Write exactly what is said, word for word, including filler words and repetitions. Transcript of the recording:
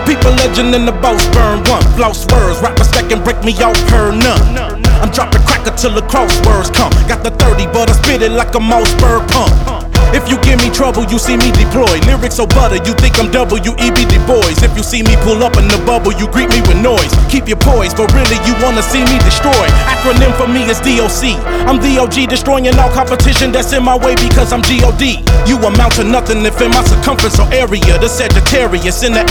People legend in the boats burn one. Floss words, rap respect and break me off per none. I'm dropping cracker till the crosswords come. Got the thirty, but I spit it like a Mossberg pump. If you give me trouble, you see me deploy. Lyrics so butter, you think I'm W E B Du Bois. If you see me pull up in the bubble, you greet me with noise. Keep your poise, but really you wanna see me destroy. Acronym for me is D O C. I'm the O G, destroying all competition that's in my way because I'm G O D. You amount to nothing if in my circumference or area. The Sagittarius in the